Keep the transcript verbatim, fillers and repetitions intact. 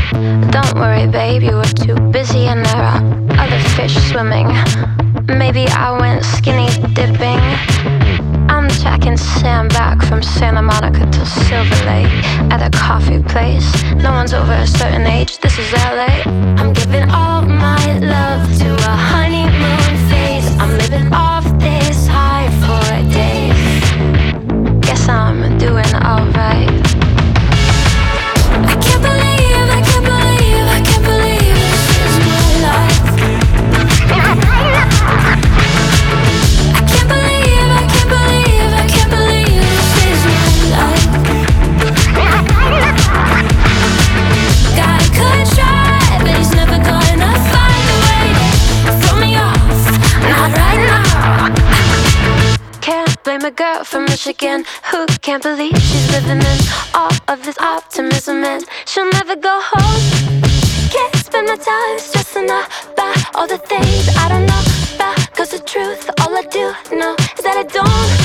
Don't worry, babe, you were too busy and there are other fish swimming. Maybe I went skinny dipping. I'm tracking Sam back from Santa Monica to Silver Lake at a coffee place. No one's over a certain age, this is L A. I'm giving all my love to a honeymoon phase. I'm living off this high for days. Guess I'm doing alright. I can't believe, I can't believe, I can't believe this is my life. I can't believe, I can't believe, I can't believe this is my life. Guy could try, but he's never gonna find a way to throw me off, not right now. Can't blame a girl from Michigan who can't believe she's living in all of this optimism, and she'll never go home. Can't spend my time stressing about all the things I don't know about, 'cause the truth, all I do know is that I don't